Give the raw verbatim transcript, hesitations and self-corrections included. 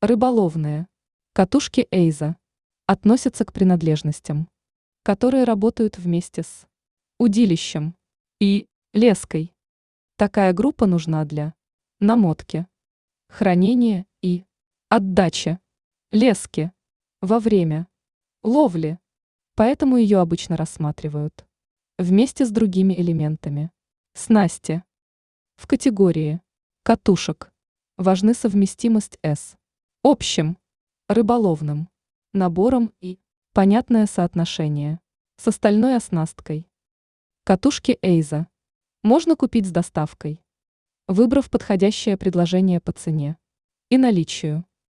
Рыболовные. Катушки Эйза относятся к принадлежностям, которые работают вместе с удилищем и леской. Такая группа нужна для намотки, хранения и отдачи лески во время ловли, поэтому ее обычно рассматривают вместе с другими элементами снасти. В категории катушек важны совместимость с общим рыболовным набором и понятное соотношение с остальной оснасткой. Катушки Эйза можно купить с доставкой, выбрав подходящее предложение по цене и наличию.